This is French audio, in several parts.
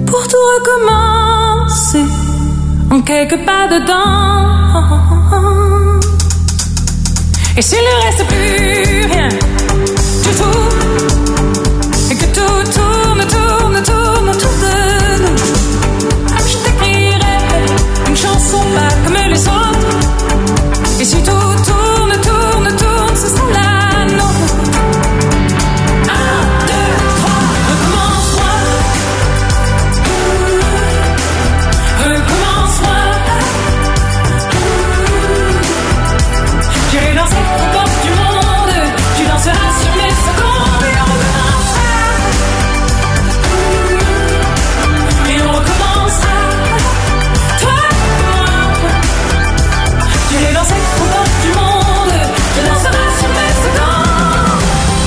pour tout recommencer en quelques pas dedans. Et s'il ne reste plus rien du tout, et que tout tourne autour de nous, je t'écrirai une chanson pas comme les autres. Et si tout tourne, ce sera la nôtre. 1, 2, 3, recommence-moi. Recommence-moi. J'irai danser au bord du monde. Tu danseras sur mes secondes. Et on recommencera. Et on recommencera. Toi et moi. J'irai danser au bord du monde. Tu danseras sur mes secondes.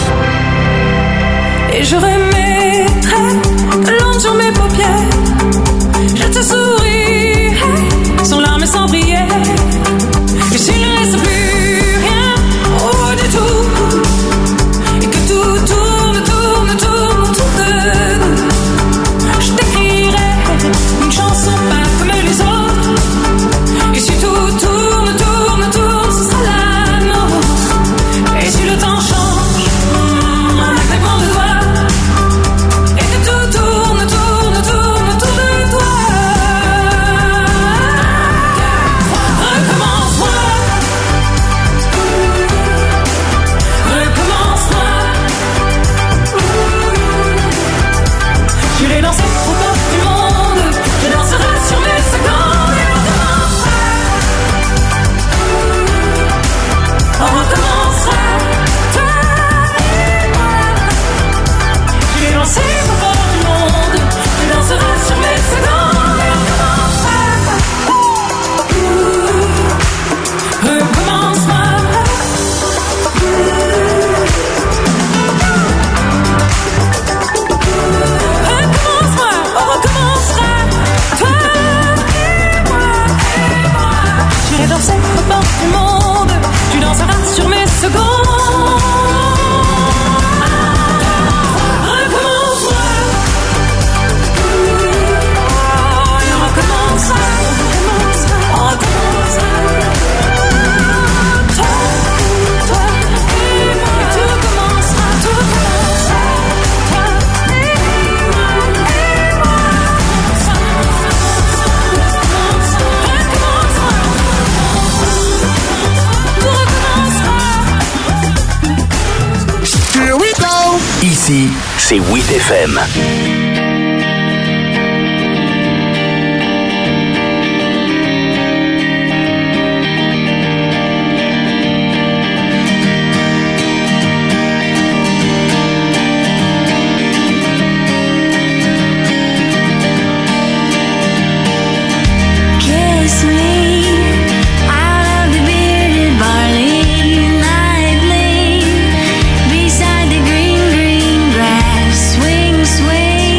Et je remettrai de l'ombre sur mes paupières. Je te sourirai sans larmes et sans prière. Et s'il ne reste plus rien, oh du tout, et que tout tourne autour de nous, je t'écrirai une chanson pas comme les autres. Et si tout tourne, ce sera la nôtre. Et si le temps change, un claquement de doigts, et que tout tourne autour de toi. Recommence-moi. Recommence-moi. J'irai danser au bord du monde. Je danserai sur mes secondes. Et on recommencera. On recommencera. Toi et moi. J'irai danser au bord du monde. Je danserai sur mes secondes. Et on recommencera. Recommence-moi. Recommence-moi, on recommencera. Toi et moi. J'irai danser au bord du monde. Tu danseras sur mes secondes. Recommence-moi. Et on recommencera. On recommencera. Toi et moi. Tout recommencera. Toi et moi. Here we go. Ici, c'est WIT FM. Kiss me out of the bearded barley nightly, beside the green grass. Swing, swing.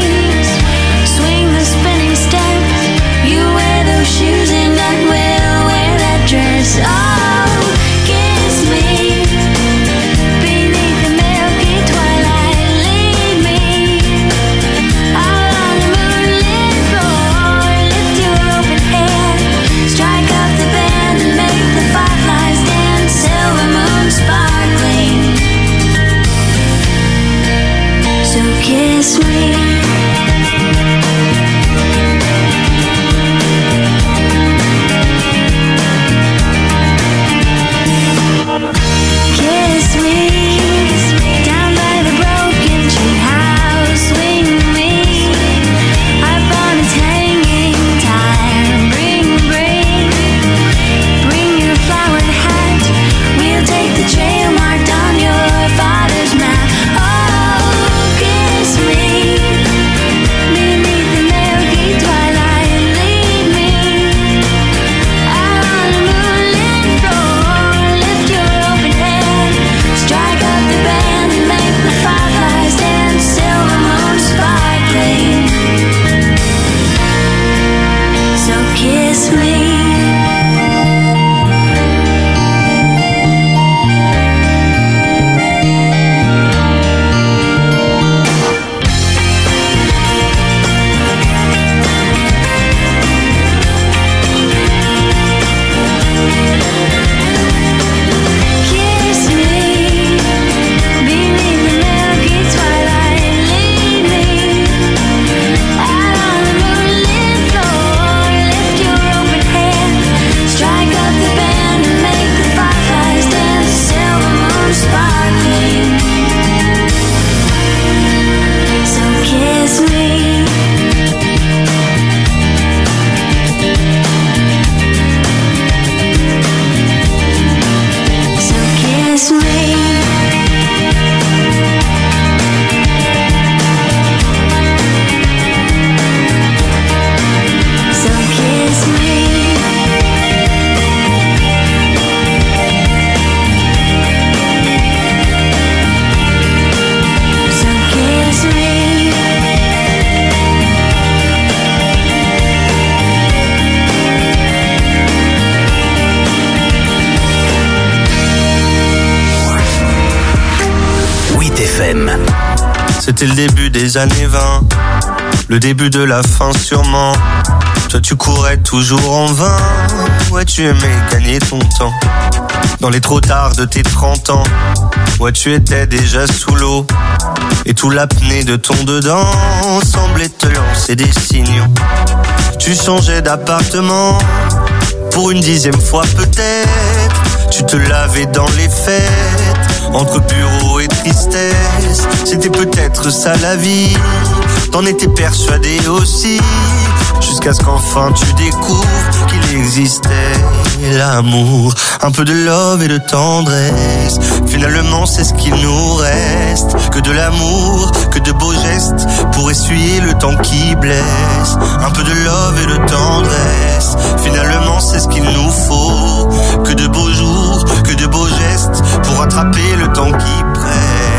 C'était le début des années 20, le début de la fin sûrement. Toi tu courais toujours en vain, ouais tu aimais gagner ton temps. Dans les trop tard de tes 30 ans, ouais tu étais déjà sous l'eau. Et tout l'apnée de ton dedans semblait te lancer des signaux. Tu changeais d'appartement, pour une 10e fois peut-être. Tu te lavais dans les fêtes, entre bureau et tristesse. C'était peut-être ça la vie, t'en étais persuadé aussi. Jusqu'à ce qu'enfin tu découvres qu'il existait l'amour. Un peu de love et de tendresse, finalement c'est ce qu'il nous reste. Que de l'amour, que de beaux gestes, pour essuyer le temps qui blesse. Un peu de love et de tendresse, finalement c'est ce qu'il nous faut. Que de beaux jours, que de beaux gestes, pour rattraper le temps qui presse.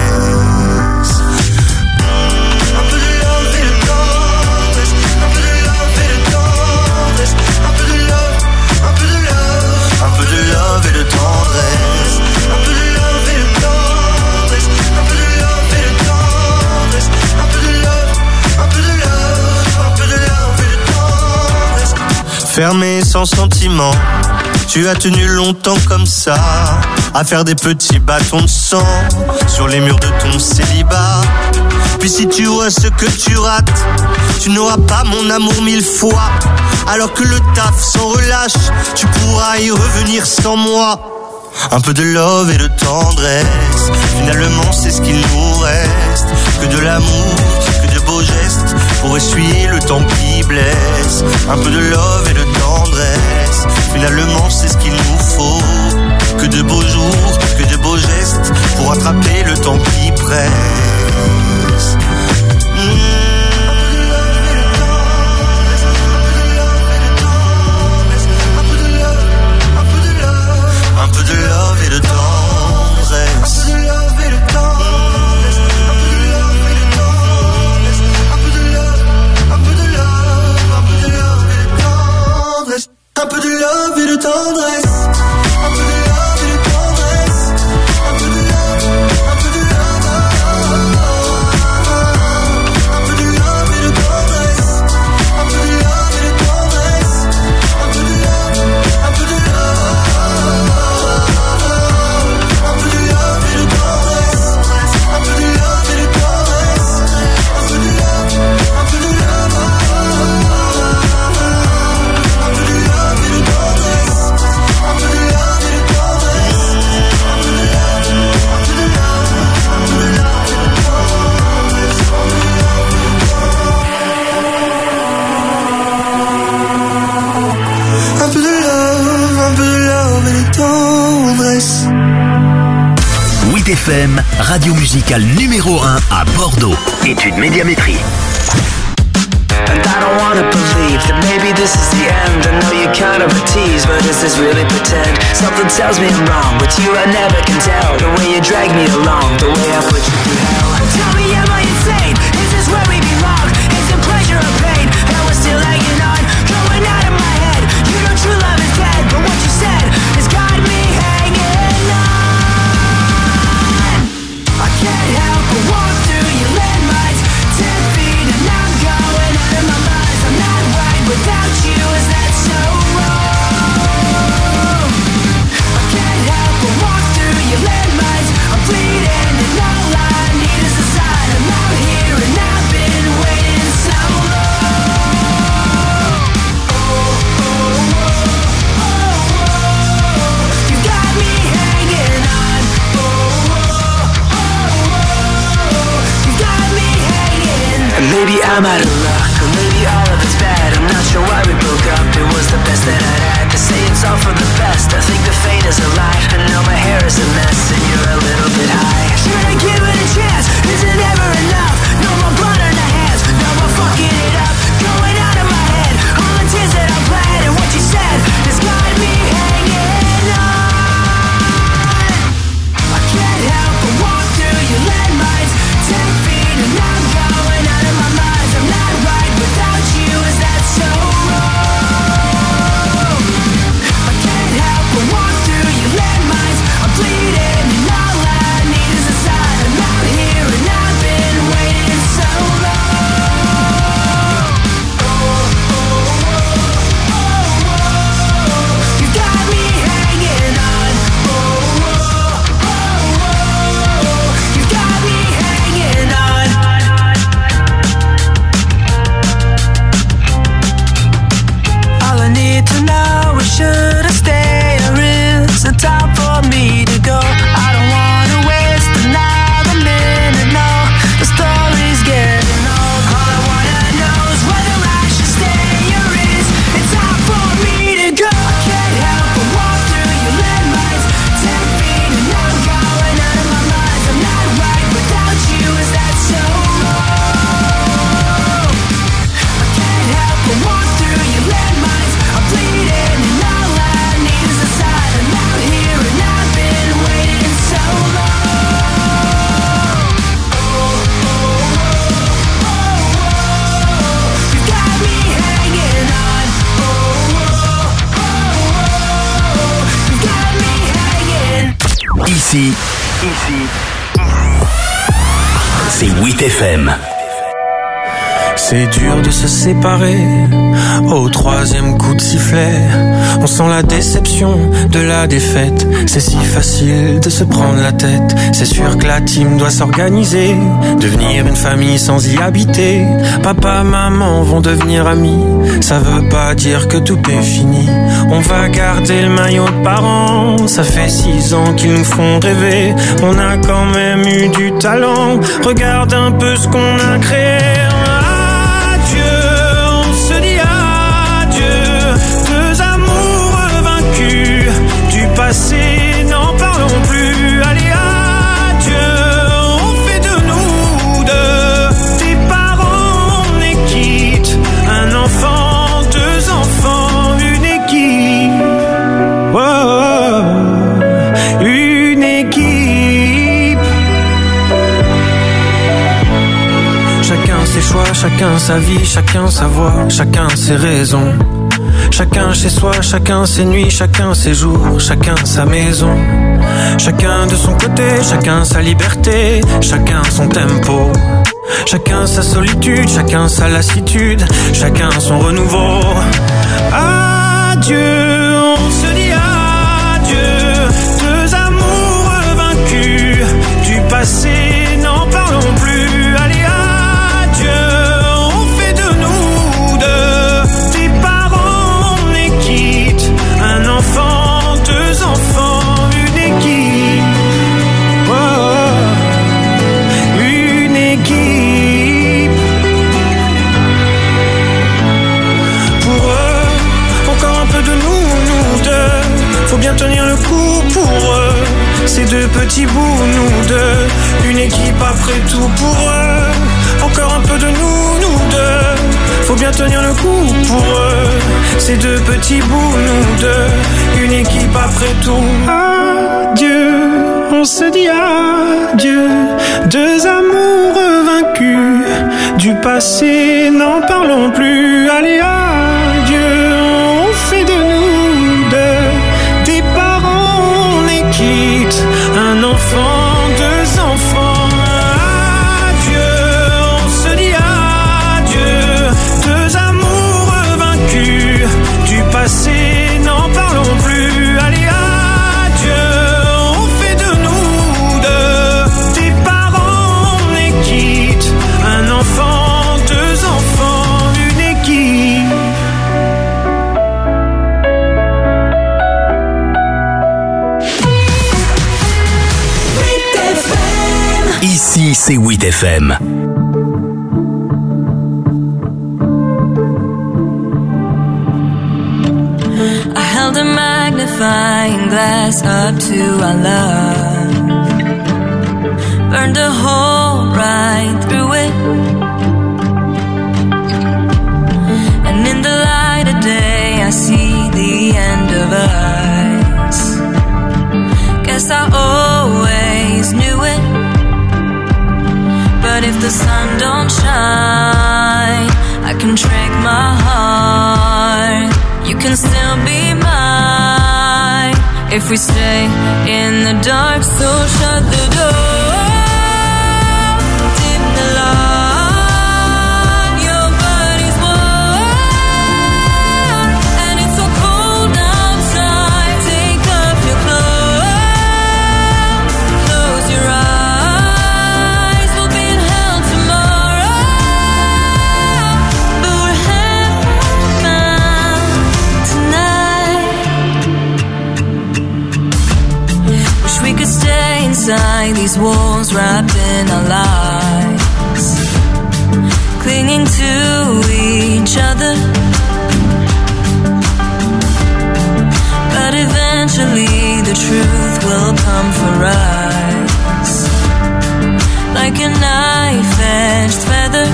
Fermé sans sentiment, tu as tenu longtemps comme ça, à faire des petits bâtons de sang sur les murs de ton célibat. Puis si tu vois ce que tu rates, tu n'auras pas mon amour 1000 fois. Alors que le taf s'en relâche, tu pourras y revenir sans moi. Un peu de love et de tendresse, finalement c'est ce qu'il nous reste. Que de l'amour, que de beaux gestes, pour essuyer le temps qui blesse. Un peu de love et de tendresse, finalement c'est ce qu'il nous faut. Que de beaux jours, que de beaux gestes, pour attraper le temps qui presse. Un peu de love et de tendresse. Un peu de love et de tendresse. Un peu de love et de tendresse. Un peu de love, un peu de love. Un peu de love et de tendresse. Un peu de love et de tendresse. Un peu de love, un peu de love. Un peu de love et de tendresse. Un peu de love et de tendresse. Un peu de love, un peu de love. WIT-FM, radio musicale numéro 1 à Bordeaux. Étude médiamétrie. And I don't wanna believe that maybe this is the end. I know you're kind of a tease, but is this really pretend? Something tells me I'm wrong, but you I never can tell. The way you drag me along, the way I put you through hell. Tell me, am I insane? Is this where we belong? Is it pleasure or pain? And we're still hanging on, going out of my head. You know true love is dead, but what you said has got me hanging on. I can't help but walk through your landmines, 10 feet and I'm going out of my mind. I'm not right without you, is that so wrong? I can't help but walk through your landmines. I'm bleeding and all I need is a sign. I'm out here and I've been waiting so long. Oh, oh, oh, oh, oh. You got me hanging on. Oh, oh, oh, oh. You got me hanging. And maybe I'm out of luck, or maybe all of it's bad. I'm not sure why we broke up, it was the best that I'd had. To say it's all for the best, I think the fate is a lie. I know my hair is a mess and you're a little bit high. Should I give it a chance? Is it ever enough? No more blood on the hands, no more fucking it up. Going out of my head, all the tears that I bled. And what you said has got me hanging on. I can't help but walk through your landmines, 10 feet and I'm going out of my mind. I'm not right without you, is that so wrong? I can't help but walk through your landmines. I'm bleeding and all I need is a sign. I'm Ici, c'est 8FM. C'est dur de se séparer au troisième coup de sifflet. On sent la déception de la défaite. C'est si facile de se prendre la tête. C'est sûr que la team doit s'organiser, devenir une famille sans y habiter. Papa, maman vont devenir amis. Ça veut pas dire que tout est fini. On va garder le maillot de parents. Ça fait 6 ans qu'ils nous font rêver. On a quand même eu du talent. Regarde un peu ce qu'on a créé. Passé, n'en parlons plus. Allez, adieu, on fait de nous deux des parents, on est quitte. Un enfant, 2 enfants, une équipe. Oh, une équipe. Chacun ses choix, chacun sa vie, chacun sa voix, chacun ses raisons. Chacun chez soi, chacun ses nuits, chacun ses jours, chacun sa maison. Chacun de son côté, chacun sa liberté, chacun son tempo. Chacun sa solitude, chacun sa lassitude, chacun son renouveau. Adieu, on se dit adieu. 2 amoureux vaincus du passé, n'en parlons plus. Allez, adieu, on fait de nous deux des parents, on est quitte. Un enfant, 2 enfants, une équipe. Oh, une équipe. Pour eux, encore un peu de nous deux. Faut bien tenir le coup pour eux. Ces 2 petits bouts, nous deux. Une équipe après tout pour eux. Encore un peu de nous deux. Faut bien tenir le coup pour eux. Ces 2 petits bouts, nous deux. Une équipe après tout. Adieu, on se dit adieu. 2 amoureux vaincus du passé, n'en parlons plus. Allez, adieu, on fait de nous deux des parents, on est quitte. Un enfant, 2 enfants. Adieu, on se dit adieu. 2 amoureux vaincus du passé, n'en parlons plus. Allez, adieu, on fait de nous deux des parents, on est quitte. Un enfant, 2 enfants, une équipe. Ici, c'est 8FM. I held a magnifying glass up to our love, burned a hole right through it, and in the light of day I see the end of us. Guess I always knew it, but if the sun don't shine, I can trick my heart. You can still be mine if we stay in the dark. So shut the door, dim the light. Your body's warm and it's so cold outside. Take off your clothes, close your eyes. We'll be in hell tomorrow, but we're heaven tonight. Wish we could stay inside these walls, wrapped in our lives, clinging to each other. But eventually the truth will come for us, like a knife-edged feather.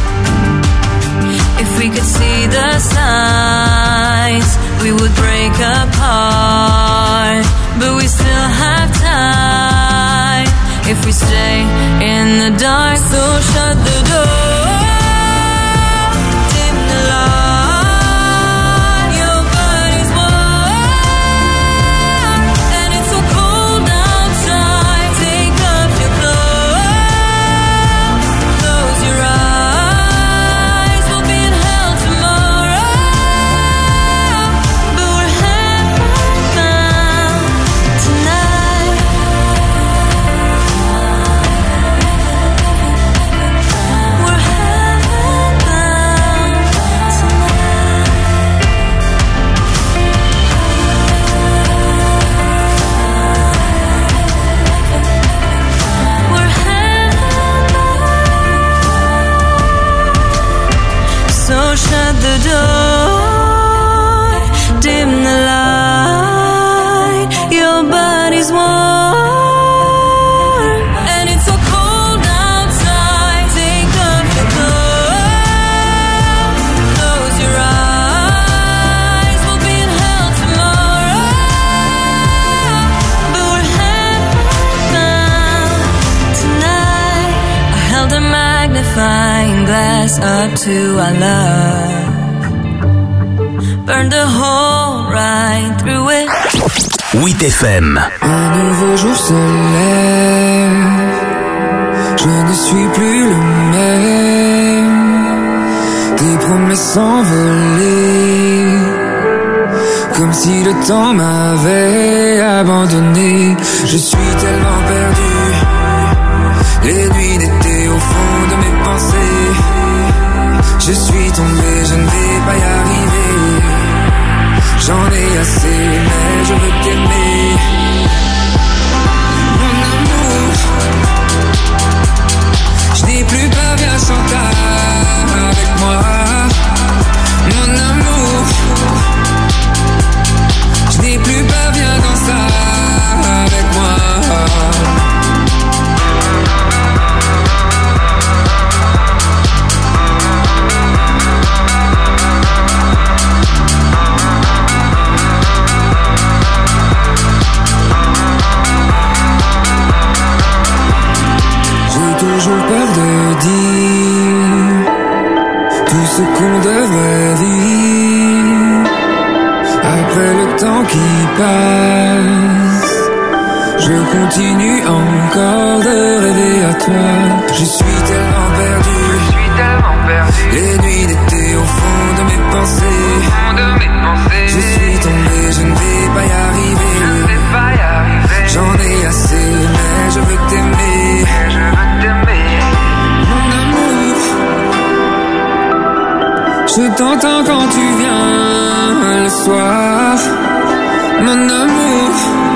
If we could see the signs, we would break apart. But we still have time if we stay in the dark. So shut the door, dim the light. Your body's warm and it's so cold outside. the door, dim the light, your body's warm, and it's so cold outside. Take off your clothes, close your eyes. We'll be in hell tomorrow, but we're heaven-bound tonight. I held a magnifying glass up to our love, burned a hole right through it. 8 FM. Un nouveau jour se lève, je ne suis plus le même. Tes promesses s'envolaient, comme si le temps m'avait abandonné. Je suis tellement perdu, les nuits d'été au fond de mes pensées. Je suis tombé, je ne vais pas y arriver. J'en ai assez, mais je veux t'aimer. Mon amour, je n'ai plus peur, viens chanter avec moi. Mon amour, je n'ai plus peur, viens danser avec moi. Toujours peur de dire tout ce qu'on devrait vivre. Après le temps qui passe, je continue encore de rêver à toi. Je suis tellement perdu, les nuits d'été au fond de mes pensées. Je suis tombé, je ne vais pas y arriver. J'en ai assez, mais je veux t'aimer. Mon amour, je t'entends quand tu viens le soir. Mon amour,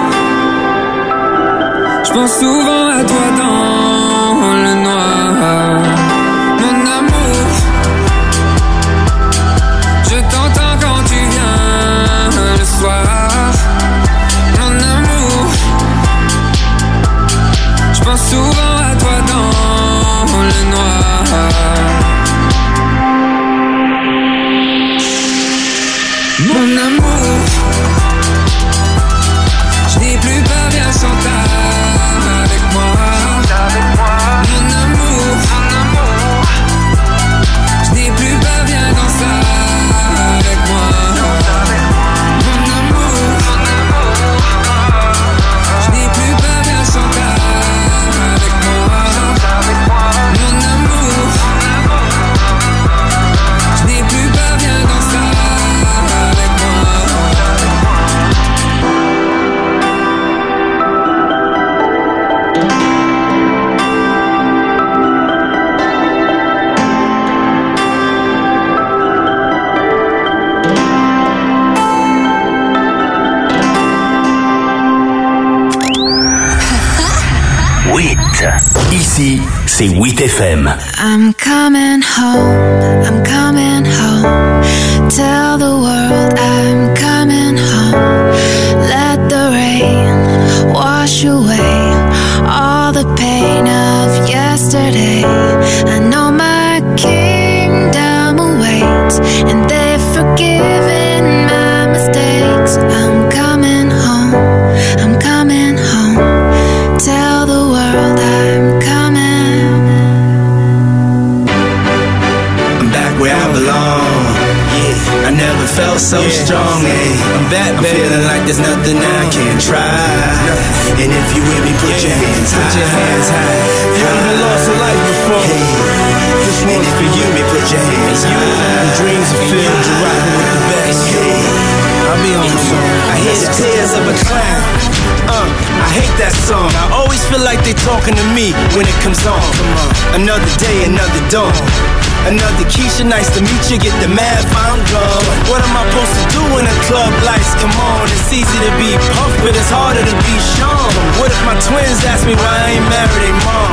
je pense souvent à toi dans le noir. Mon amour, je t'entends quand tu viens le soir. Mon amour, je pense souvent à toi dans le noir. Mon amour, je n'ai plus peur, viens chanter avec moi. Mon amour, je n'ai plus peur, viens danser avec moi. Mon amour, je n'ai plus peur, viens chanter avec moi. Mon amour, je n'ai plus peur, viens danser avec moi. Ici, c'est 8 FM. I'm coming home. Tell the world I'm coming home. Let the rain wash away all the pain of yesterday. I know my kingdom awaits, and they've forgiven my mistakes. I'm coming home. Tell the world I'm coming. I'm back where I belong. Yeah, I never felt so strong. I'm back, I'm feeling like there's nothing I can't try. And if you with me, put your hands high. Put your hands high. If you even lost a life before, this one's for you. Put your hands high. Dreams are filled, you're rocking with the best. I'll be on the song. I hear the tears of a clown. I hate that song. I always feel like they talking to me when it comes on. Another day, another dawn. Another Keisha, nice to meet you. Get the math, I'm gone. What am I supposed to do when the club lights come on? It's easy to be puffed, but it's harder to be Sean. What if my twins ask me why I ain't married their mom?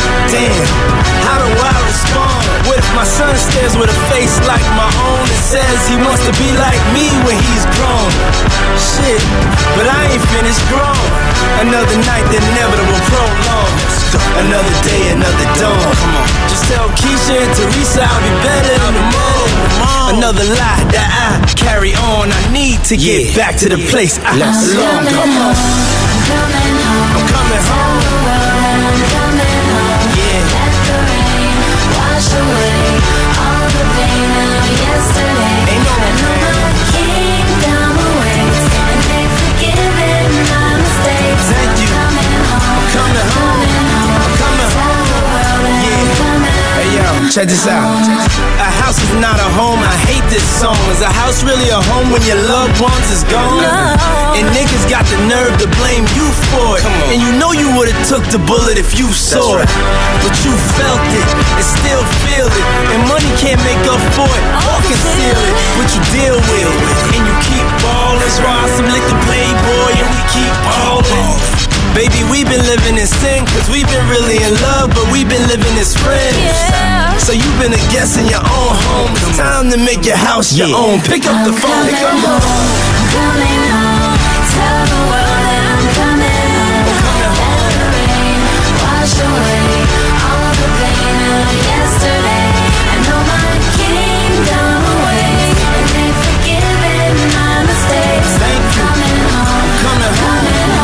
Damn, how do I respond? What if my son stares with a face like my own and says he wants to be like me when he's grown? Shit, but I ain't finished grown. Another night, the inevitable prolong. Another day, another dawn. Come on. Just tell Keisha and Teresa I'll be better in the morning. Another lie that I carry on. I need to get back to the place I belong. Come on. I'm coming home. I'm coming home. Yeah. Let the rain wash away all the pain of yesterday. Ain't no my kingdom awaits, and they've forgiven my mistakes. Thank you. I'm coming home. I'm coming home. Yeah. Hey yo, check this out. A house is not a home. I hate this song. Is a house really a home when your loved ones is gone? No. And niggas got the nerve to blame you for it. And you know you would've took the bullet if you saw it. But you felt it and still feel it. And money can't make up for it or conceal it. But you deal with it and you keep ballin'. While some lick the playboy and we keep ballin'. Baby, we've been living in sin, cause we've been really in love, but we've been living as friends. Yeah. So you've been a guest in your own home. It's time to make your house your own. Pick up the phone. Pick up the phone. I'm coming home. Tell the world that I'm coming home. Let the rain wash away all the pain of yesterday. I know my kingdom awaits, and they've forgiven my mistakes. Thank you. Coming home. Coming home.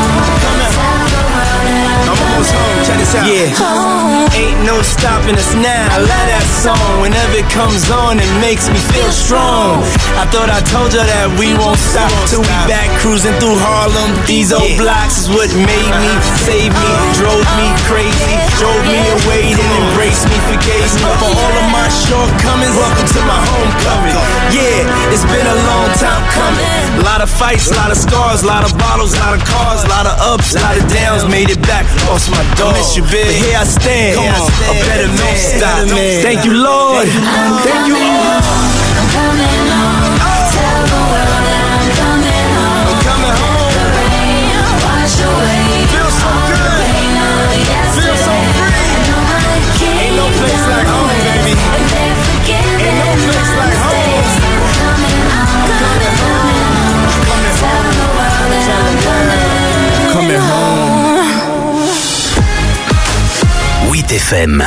I'm almost home, check this out. Yeah, ain't no stopping us now. I love that song. Whenever it comes on, it makes me feel strong. I thought I told you that we won't stop till we back cruising through Harlem. These old blocks is what made me, saved me, drove me crazy, drove me away, then embraced me, forgave me for all of my shortcomings. Welcome to my homecoming. Yeah, it's been a long time coming. A lot of fights, a lot of scars, a lot of bottles, a lot of cars, a lot of ups, a lot of downs. Made it back, lost my dog. Miss you, big. But here I stand, a better man. Stop. Thank you, Lord. Thank you, Lord. I'm coming home. Tell the world that I'm coming home. I'm coming home. Let the rain wash away. Feel so good. Feel so free. Ain't no place like home, baby. Ain't no place like home. I'm coming home. Coming home. Tell the world that I'm coming home. 8 FM.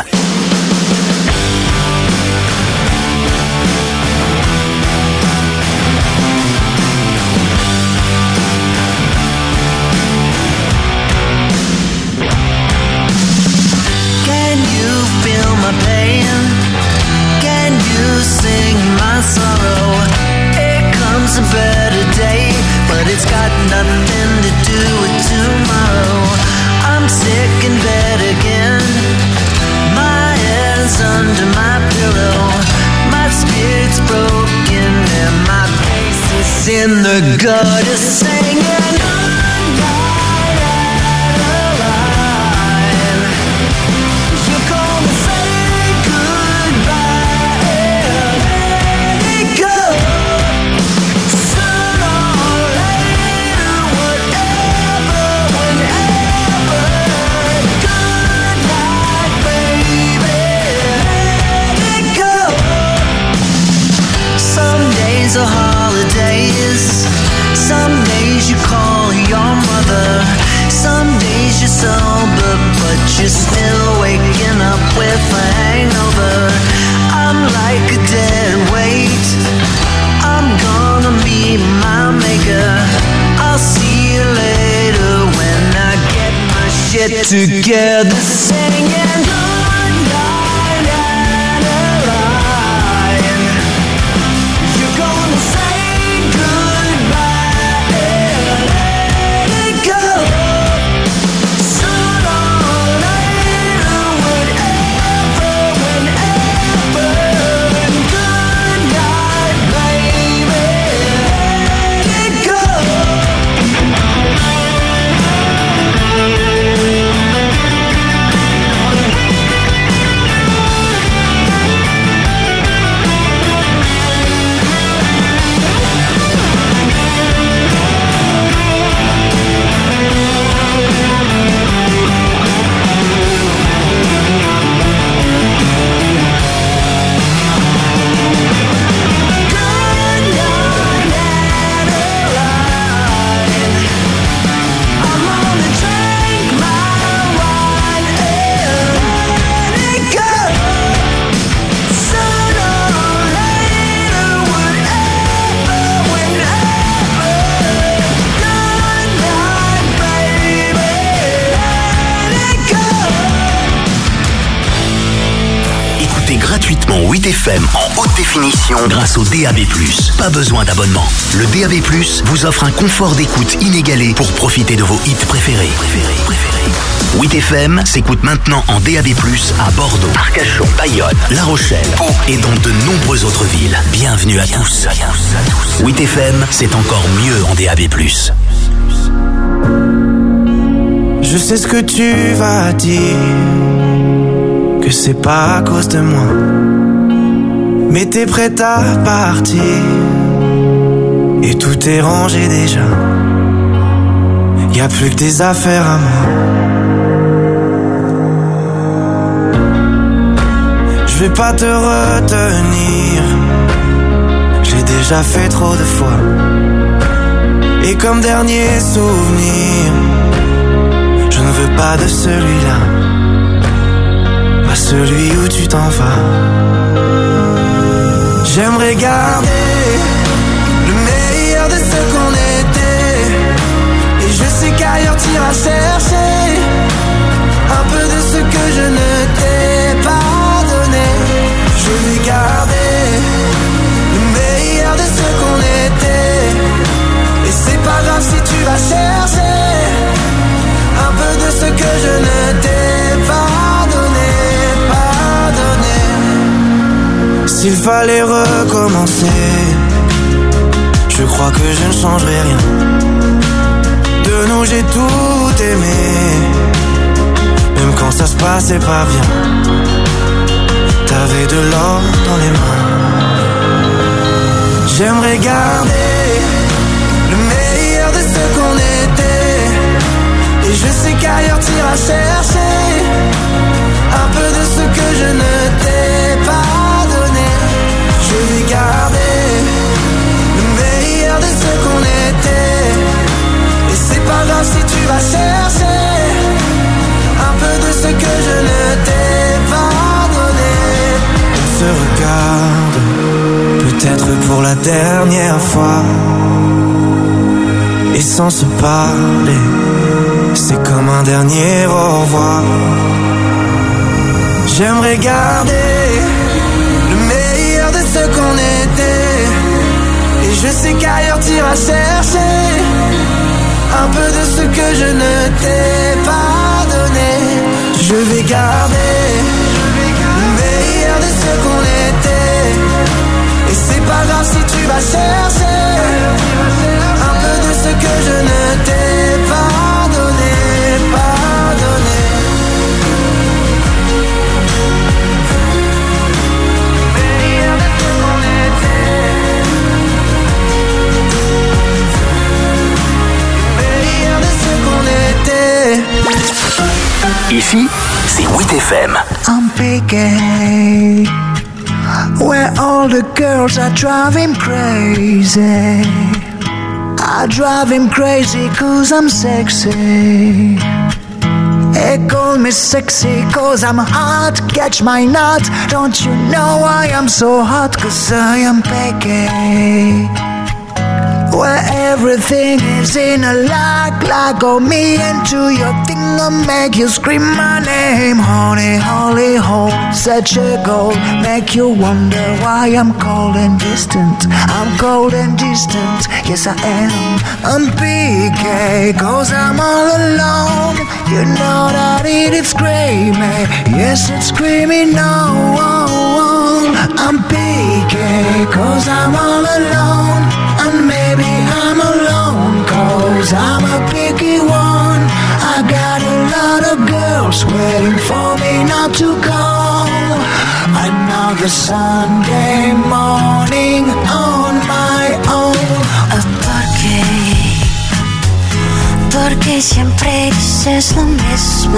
Can you feel my pain? Can you sing my sorrow? Here comes a better day, but it's got nothing to do with tomorrow. I'm sick in bed again. My head's under my pillow. My spirit's broken and my face is in the gutter singing. You're gonna say goodbye and let it go. Sooner or later, whatever, whenever. Good night, baby, let it go. Some days are holidays. Some days you call your mother. Some days you're sober, but you're still waking up with a hangover. I'm like a dead weight. I'm gonna meet my maker. I'll see you later when I get my shit together, singing good night and a line. You're gonna say goodbye and let it go. Sooner or later, whatever, whenever. Good night, baby, let it go. 8FM en haute définition grâce au DAB+. Pas besoin d'abonnement. Le DAB+, vous offre un confort d'écoute inégalé pour profiter de vos hits préférés. 8FM s'écoute maintenant en DAB+, à Bordeaux, Arcachon, Bayonne, La Rochelle, Pau et dans de nombreuses autres villes. Bienvenue à tous. 8FM, c'est encore mieux en DAB+. Je sais ce que tu vas dire, que c'est pas à cause de moi, mais t'es prête à partir et tout est rangé déjà. Y a plus que des affaires à moi. Je vais pas te retenir, j'ai déjà fait trop de fois. Et comme dernier souvenir, je ne veux pas de celui-là, pas celui où tu t'en vas. J'aimerais garder le meilleur de ce qu'on était, et je sais qu'ailleurs t'iras chercher un peu de ce que je ne t'ai pas donné. Je vais garder le meilleur de ce qu'on était, et c'est pas grave si tu vas chercher un peu de ce que je ne t'ai pas donné, pas donné. S'il fallait recommencer, je crois que je ne changerai rien. De nous j'ai tout aimé, même quand ça se passait pas bien. T'avais de l'or dans les mains. J'aimerais garder le meilleur de ce qu'on était, et je sais qu'ailleurs t'iras chercher un peu de ce que je ne t'ai pas donné. Je vais garder le meilleur de ce qu'on était, et c'est pas grave si tu vas chercher un peu de ce que je ne t'ai pas donné. On se regarde, peut-être pour la dernière fois, et sans se parler, c'est comme un dernier au revoir. J'aimerais garder le meilleur de ce qu'on était, et je sais qu'ailleurs t'iras chercher un peu de ce que je ne t'ai pas donné. Je vais garder le meilleur de ce qu'on était, et c'est pas grave si tu vas chercher un peu de ce que je ne t'ai pas donné, pas donné. Meilleur de ce qu'on était, meilleur de ce qu'on était. Ici, c'est 8FM. I'm picking where all the girls are driving crazy. I drive him crazy 'cause I'm sexy. They call me sexy 'cause I'm hot. Catch my nut. Don't you know I am so hot? 'Cause I am picky. Where everything is in a lock on me into your thing and make you scream my name. Honey, holy hole, such a goal. Make you wonder why I'm cold and distant. I'm cold and distant, yes I am. I'm PK, 'cause I'm all alone. You know that it is screaming, yes it's screaming no. I'm PK, 'cause I'm all alone. And maybe I'm alone 'cause I'm a picky one. I got a lot of girls waiting for me not to call. Another Sunday morning on my own. Porque siempre dices lo mismo.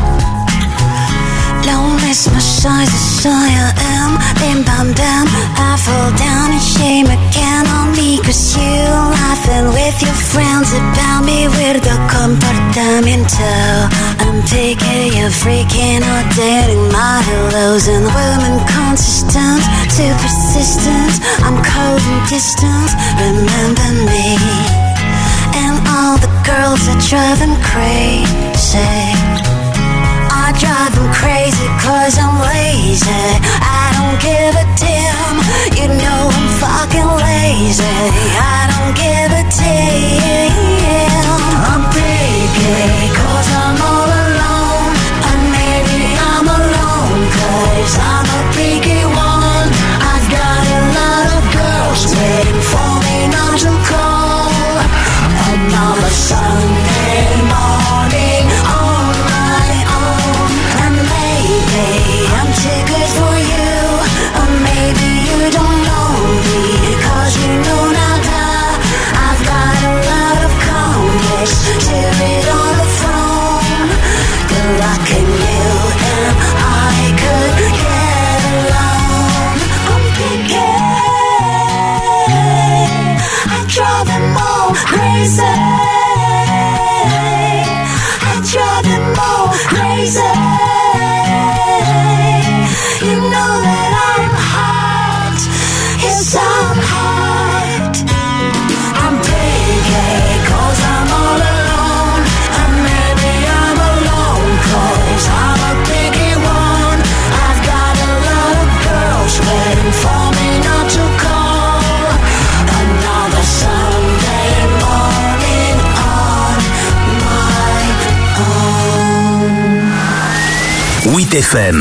Lo mismo soy I am. Bim bam bam, I fall down and shame again on me 'cause you laughing with your friends about me. Weirdo comportamiento. I'm taking you freaking out, dating my hellos and women consistent, too persistent. I'm cold and distant, remember me. And all the girls that drive them crazy. I drive them crazy 'cause I'm lazy. I don't don't give a damn. You know I'm fucking lazy. I don't give a damn. I'm picky, 'cause I'm all alone. And maybe I'm alone, 'cause I'm a picky one. I've got a lot of girls waiting for me not to call. Another Sunday morning on my own. And maybe I'm too good for you, or maybe you don't know me, 'cause you know now that I've got a lot of conflicts. Tear it on the phone. Good luck in you and I could get along. I'm picky, I drive them all crazy. I drive them all crazy. You know that I'm hot. Yes, I'm hot. I'm picky, 'cause I'm all alone. And maybe I'm alone, 'cause I'm a picky one. I've got a lot of girls waiting for me not to call. Another Sunday morning on my own. 8FM.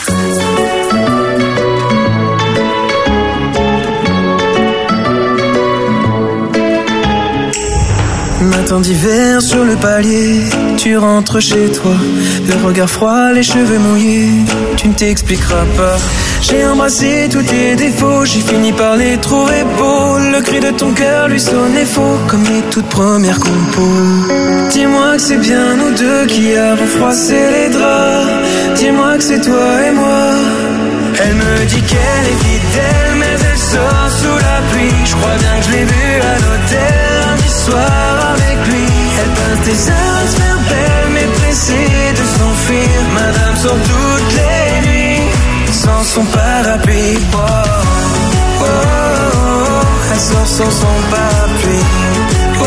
Matin d'hiver sur le palier, tu rentres chez toi, le regard froid, les cheveux mouillés, tu ne t'expliqueras pas. J'ai embrassé tous tes défauts, j'ai fini par les trouver beaux. Le cri de ton cœur lui sonnait faux, comme les toutes premières compos. Dis-moi que c'est bien nous deux qui avons froissé les draps. Dis-moi que c'est toi et moi. Elle me dit qu'elle est fidèle, mais elle sort sous la pluie. Je crois bien que je l'ai vue à l'hôtel lundi soir avec lui. Elle pince des heures à se faire belle, mais pressée de s'enfuir. Madame sort toutes les nuits sans son parapluie. Oh, oh, oh, elle sort sans son parapluie. Oh,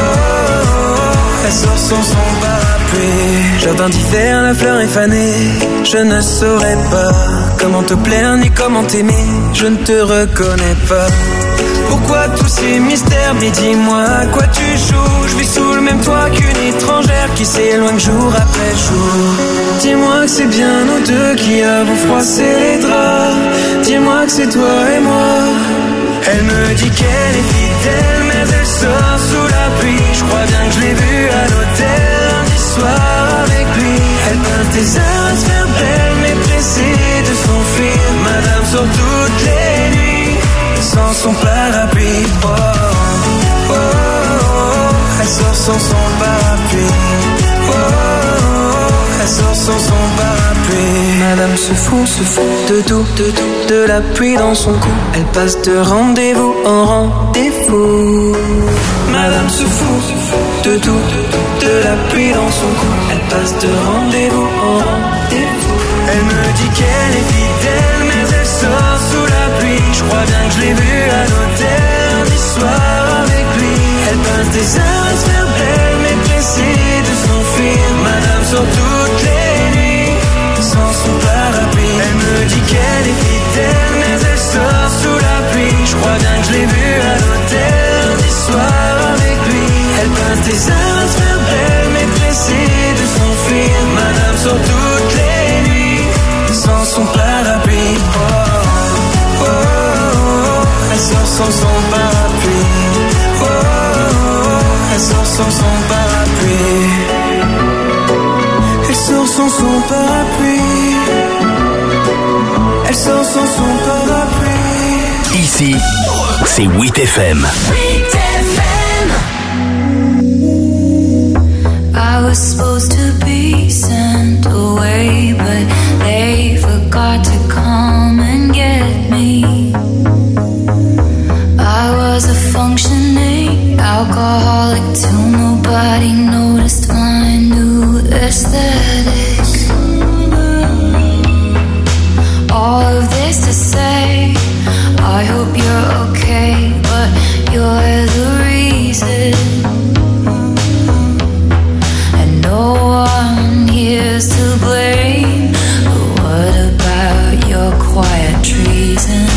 oh, elle sort sans son parapluie. Jardin d'hiver, la fleur est fanée. Je ne saurais pas comment te plaire ni comment t'aimer. Je ne te reconnais pas. Pourquoi tous ces mystères? Mais dis-moi à quoi tu joues. Je vis sous le même toit qu'une étrangère qui s'éloigne jour après jour. Dis-moi que c'est bien nous deux qui avons froissé les draps. Dis-moi que c'est toi et moi. Elle me dit qu'elle est fidèle, mais elle sort sous la pluie. Je crois bien que je l'ai vue à l'hôtel lundi soir avec lui. Elle pince des heures à se faire belle, mais pressée de s'enfuir. Madame sort toutes les nuits sans son parapluie. Oh, oh, oh, oh, elle sort sans son parapluie. Oh, oh, oh, elle sort sans son parapluie. Madame se fout de tout, de la pluie dans son cou. Elle passe de rendez-vous en rendez-vous. Madame se fout de tout, de la pluie dans son cou. Elle passe de rendez-vous en rendez-vous. Elle me dit qu'elle est fidèle, mais elle sort sous la pluie. Je crois bien que je l'ai vue à l'hôtel lundi soir avec lui. Elle passe des heures à se faire belle, mais pressée de s'enfuir. Madame sort toutes les nuits sans son parapluie. Elle me dit qu'elle est fidèle, mais elle sort sous la pluie. Je crois bien que je l'ai vue à l'hôtel lundi soir avec lui. Elle passe des heures à se faire belle, mais pressée de s'enfuir. Madame sort toutes les nuits sans son parapluie. Oh, oh, oh, oh, elle sort sans son parapluie. Oh, oh, oh, elle sort sans son parapluie. Elle sort sans son parapluie. Elle sort sans son parapluie. Ici, c'est 8FM. I was supposed to be sent away, but they forgot to come and get me. I was a functioning alcoholic till nobody noticed my new aesthetic. All of this to say, I hope you're okay, but you're the reason. And no one here's to blame, but what about your quiet treason?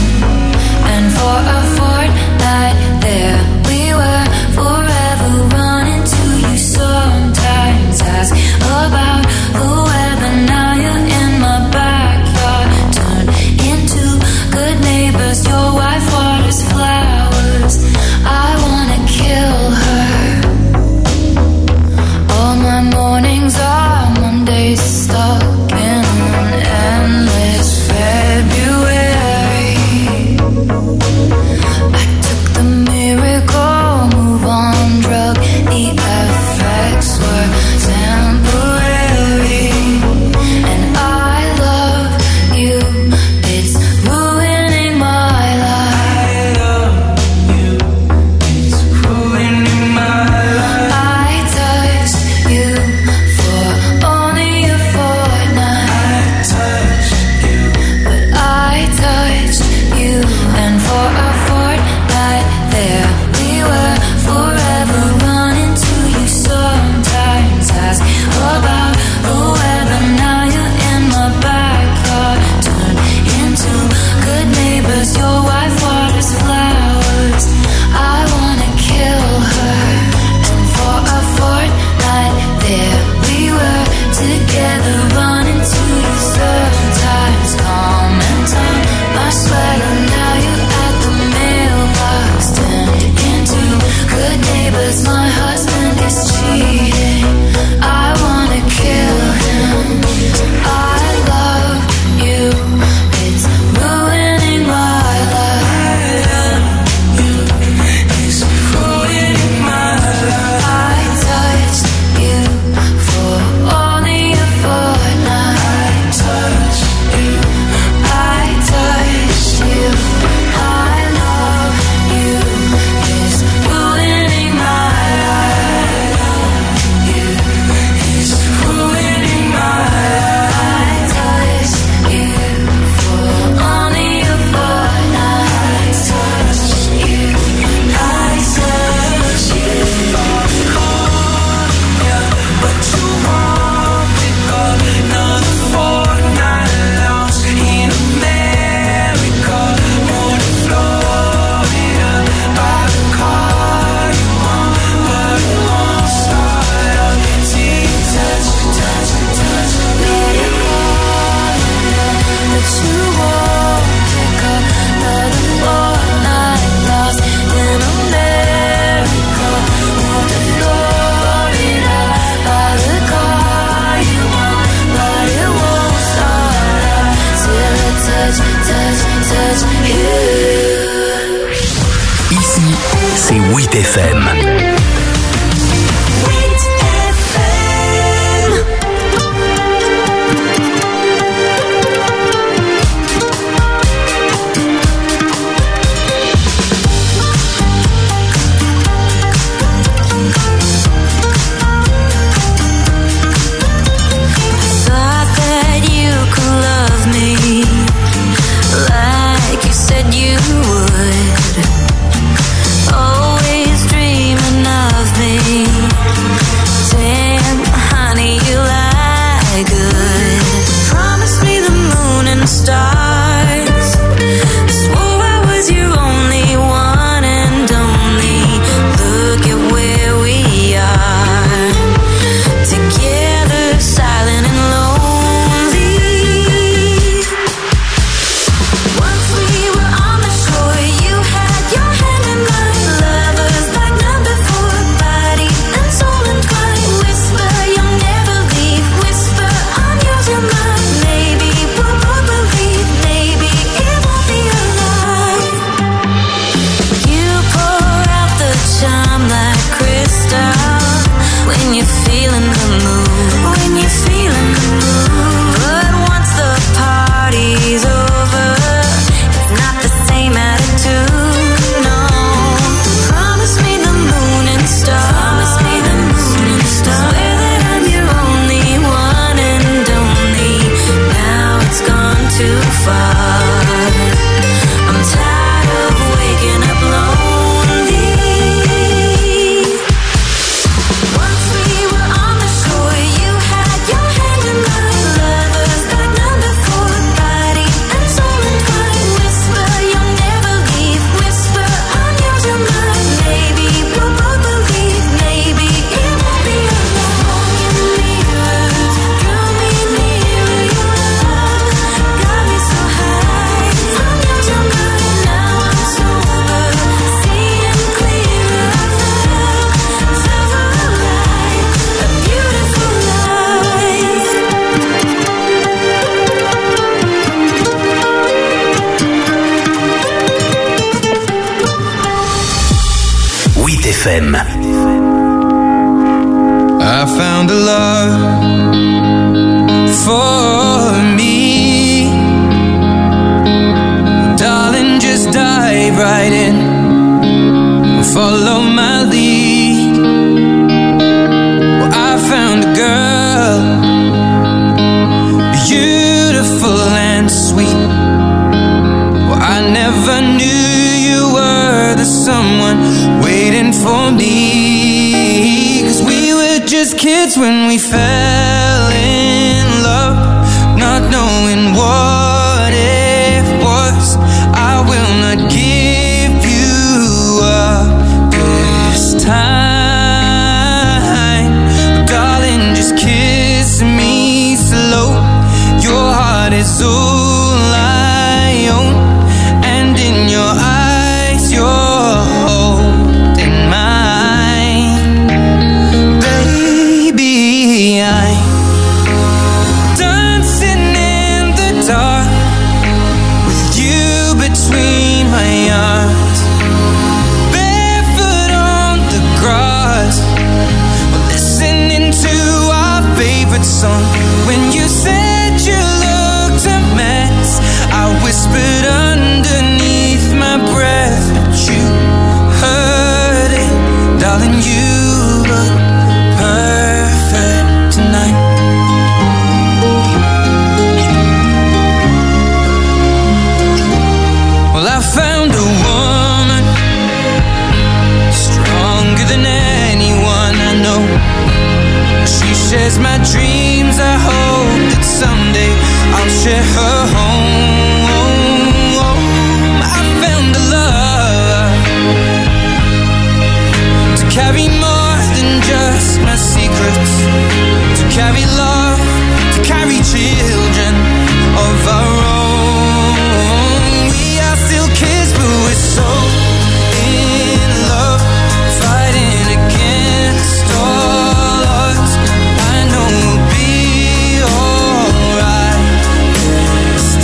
c'est 8FM. You would always dreaming of me. Damn, honey, you lie good. Promise me the moon and stars. Swore I was your only one and only. Look at where we are. Together, silent and lonely. Once we were on the shore, you had your hand in mine. Lovers like none before, body and soul entwined. Whisper, you'll never leave. Whisper, I'm yours, you're mine. Maybe we'll both believe. Maybe it won't be a lie. You pour out the charm like crystal when you're feeling the mood. When you're feeling the mood. But once the party's over, it's not the same attitude, no. Promise me the moon and stars. Promise me the moon and stars. Swear that I'm your only one and only. Now it's gone too far. I'm tired of waking up lonely. Once we were on the shore, you had your hand in mine. Lovers like none before, body and soul entwined. Whisper, you'll never leave. Whisper, I'm yours, you're mine. Maybe we'll both believe. Maybe it won't be a lie. Your mirrors drew me nearer. Your love got me so high. I'm yours, you're mine. Now I'm sober, seeing clearer. I fell for a lie, a beautiful lie. 8FM. I found a love for me. Darling, just dive right in. Follow my lead. Well, I found a girl, beautiful and sweet. Well, I never knew you were the someone waiting for me. 'Cause we were just kids when we fell in love, not knowing what it was. I will not give you up this time. Darling, just kiss me slow. Your heart is all I own, and in your eyes you're holding mine. Baby, I'm dancing in the dark with you between my arms, barefoot on the grass. We're listening to our favorite song. When you said you looked a mess, I whispered underneath my breath, but you heard it. Darling, you look perfect tonight. Well, I found a woman stronger than anyone I know. She shares my dreams. I hope that someday I'll share her home. I found a love to carry more than just my secrets, to carry love, to carry children of our own. We are still kids, but we're so in love, fighting against all odds. I know we'll be alright this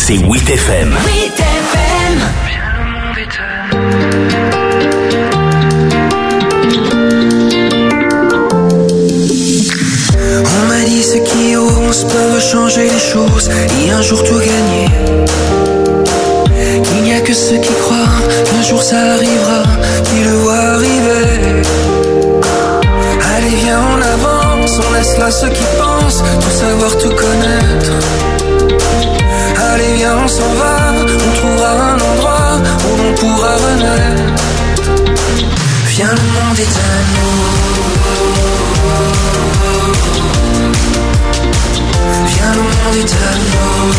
c'est 8FM. 8FM. On m'a dit ceux qui osent peuvent changer les choses et un jour tout gagner. Qu'il n'y a que ceux qui croient qu'un jour ça arrivera, qui le voient arriver. Allez viens on avance, on laisse là ceux qui pensent tout savoir, tout connaître. Allez viens on s'en va, on trouvera un endroit où on pourra renaître. Viens le monde est à nous. Viens le monde est à nous.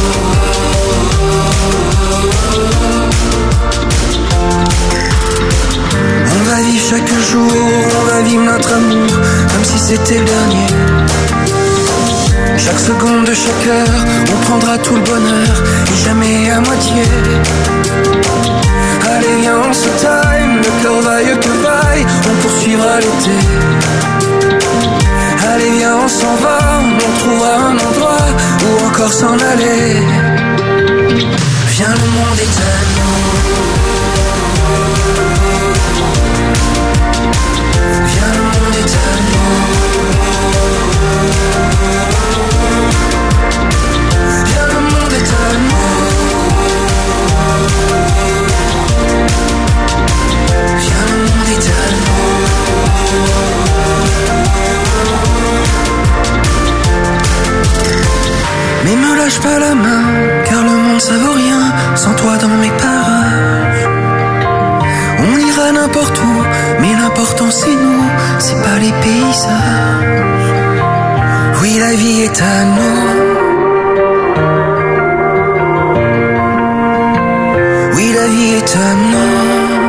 On va vivre chaque jour, on va vivre notre amour comme si c'était le dernier. Chaque seconde de chaque heure, on prendra tout le bonheur et jamais à moitié. Allez viens on se time, le cœur vaille que vaille, on poursuivra l'été. Allez viens on s'en va, on trouvera un endroit où encore s'en aller. Viens le monde est à nous. Viens le monde est à nous. Viens le monde est à nous. Viens le monde est à nous. Mais me lâche pas la main, car le monde ça vaut rien sans toi dans mes parages. On ira n'importe où, mais l'important c'est nous, c'est pas les paysages. Oui la vie est à nous. Oui la vie est à nous.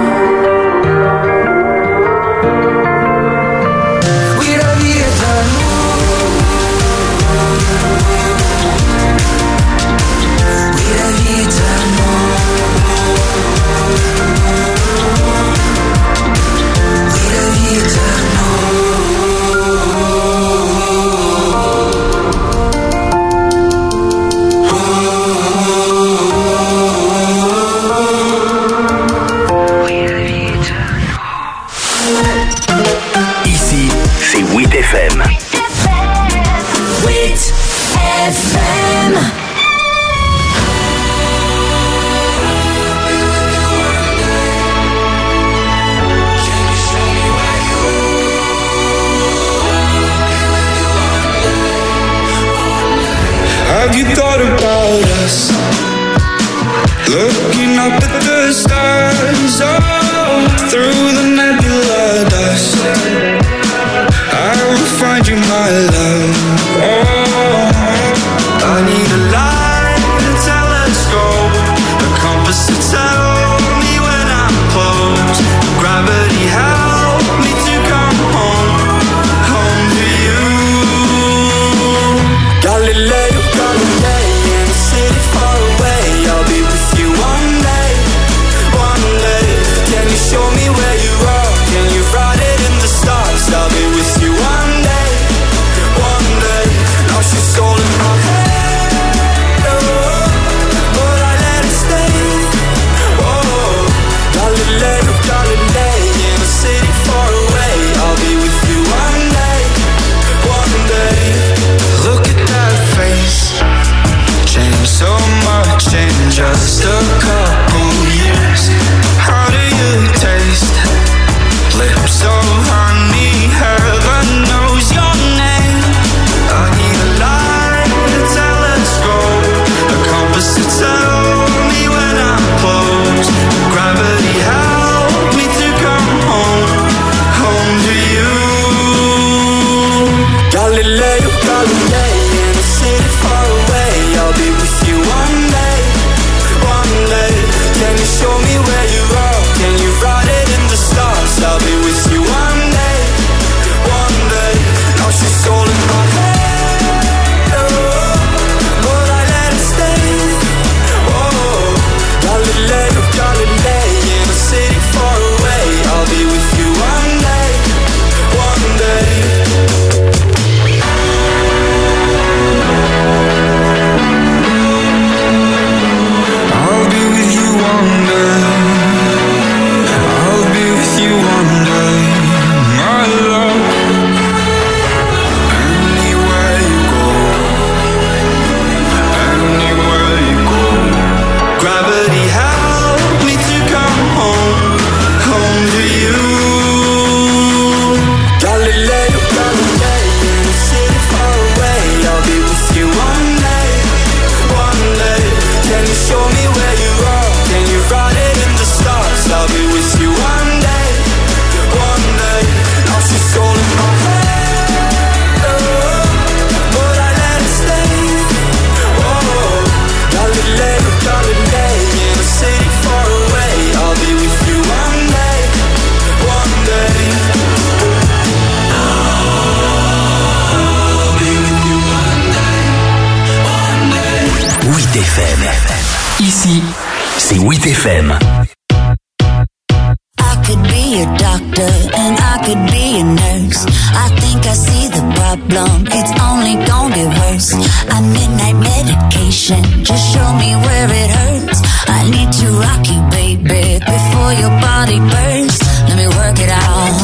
Have you thought about us? Looking up at the stars, oh, through the nebula dust. I will find you, my love. Oh, I need a light, a telescope, a compass to tell me when I'm close. Gravity help me to come home, home to you. Galileo, Galilei, in a city far away. I'll be with you one day, one day. Can you show me where you are? Can you write it in the stars? I'll be with you one day, one day. Now she's all in my head, oh, but I let it stay. Oh, Galileo, Galilei, in a city far away. I'll be with you one day, one day. Look at that face, changed so much in just a couple years. How do you taste? Lips so honey, heaven knows your name. I need a light, a telescope, a compass to tell me when I'm close. Gravity help me to come home, home to you. Galileo, Galilei, in a city far away. I'll be with you one day, one day. Can you show me where you are? Can you write it in the stars? I'll be with you one day, one day. Now she's all in my head, oh, but I let it stay. Oh, Galileo, Galilei, in a city far away. I'll be with you one day, one day. Ici, c'est 8FM. I could be a doctor and I could be a nurse. I think I see the problem, it's only gonna get worse. I midnight medication, just show me where it hurts. I need to rock you, baby, before your body bursts. Let me work it out.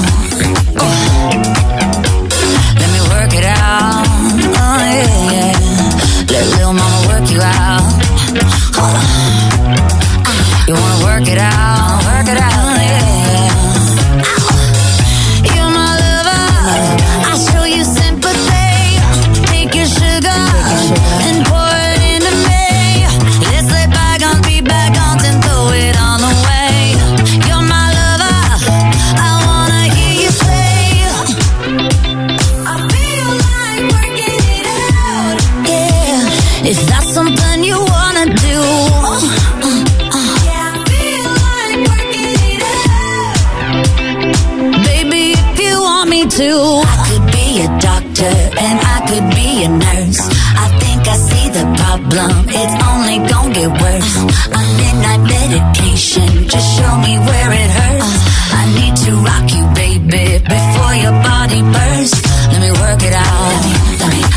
Let me work it out. Oh yeah, yeah. Let little mama work you out. Hold on. You wanna work it out? Work it out, yeah. You're my lover. I show you sympathy. Take your sugar and pour it into me. Let's let bygones be bygones and throw it on away. You're my lover. I wanna hear you say, I feel like working it out. Yeah, is that something you wanna do? I could be a doctor and I could be a nurse. I think I see the problem, it's only gonna get worse. I'm midnight medication, just show me where it hurts. I need to rock you, baby, before your body bursts. Let me work it out. Let me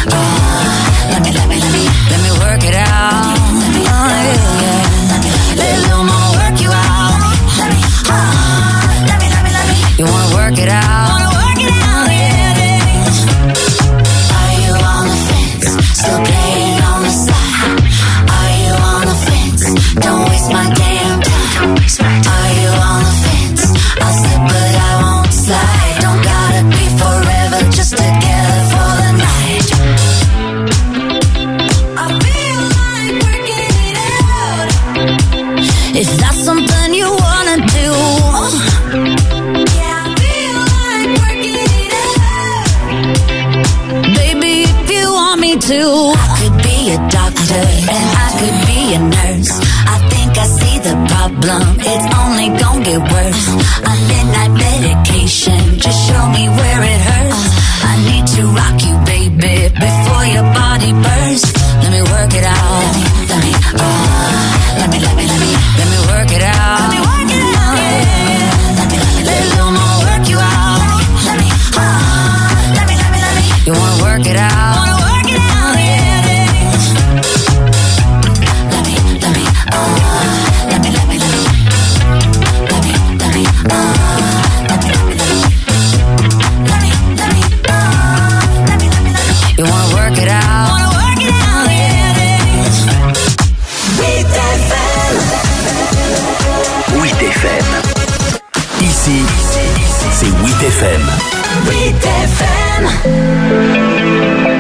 work it out. Oh yeah, yeah. Let little mama work you out. You wanna work it out? Still playing on the side. Are you on the fence? Don't waste my damn time. Are you on the fence? I'll slip but I won't slide. Don't gotta be forever, just together for the night. I feel like working it out. Is that something you wanna do? Yeah, I feel like working it out. Baby, if you want me to, I could be a doctor and I could be a nurse. I think I see the problem, it's only gonna get worse. I'm midnight medication, just show me where it hurts. I need to rock you, baby, before your body bursts. Let me work it out. Let me work it out. Let me work it out. Let little more work you out. You wanna work it out? You wanna work it out? WIT FM. Ici, c'est WIT FM. WIT FM.